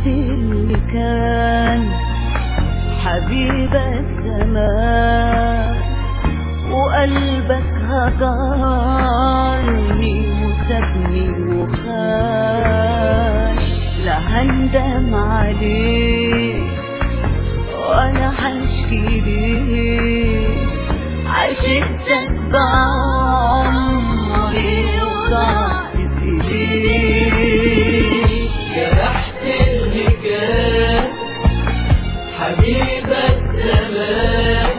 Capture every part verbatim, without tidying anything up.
جرحت اللي كان حبيب الزمان، وقلبك هجرني وسابني وخان. لا هندم عليك ولا هشكي ليك، عشقتك بعمري وضعت في ايديك. جرحت اللي كان حبيب الزمان،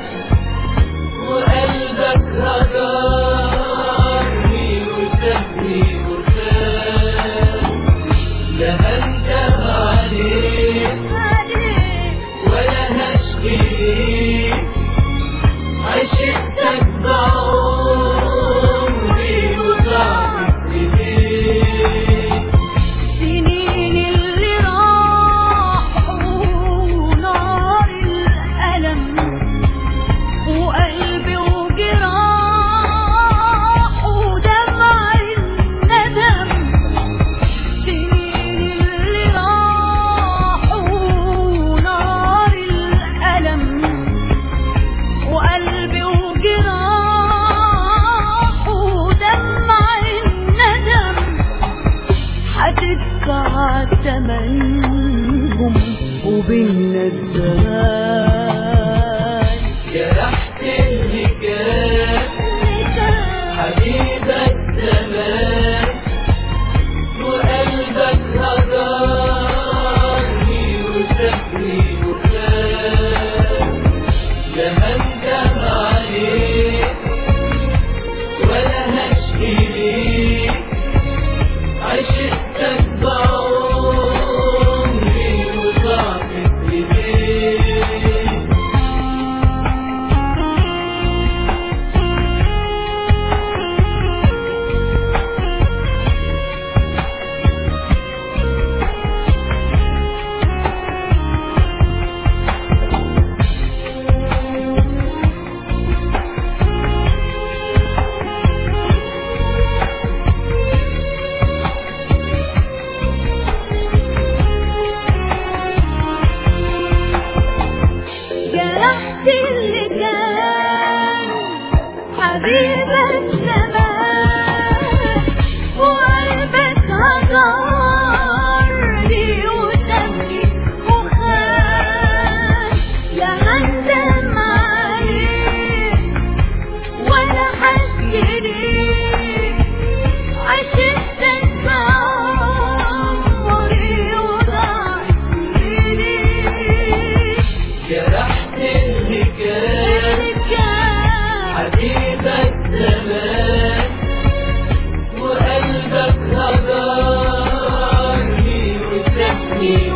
وقلبك هجرني وسابني وخان. لا هندم عليك ولا هشكي ليك، عشقتك بعمري وضعت في ايديك. سنين اللي راحوا نار الألم، وقلبي وجراح ودمع الندم. سنين اللي راحوا نار الألم، وقلبي وجراح ودمع الندم. هتدفع تمنهم وبيننا الزمان. جرحت اللي كان حبيب الزمان، وقلبك هجرني وسابني وخان. لا هندم عليك ولا هشكي ليك، عشقتك بعمري وضعت في ايديك. جرحت اللي كان حبيب الزمان، وقلبك هجرني وسابني وخان. لا هندم عليك ولا هشكي ليك، عشقتك بعمري وضعت في ايديك. جرحت اللي كان حبيب الزمان، وقلبك هجرني وسابني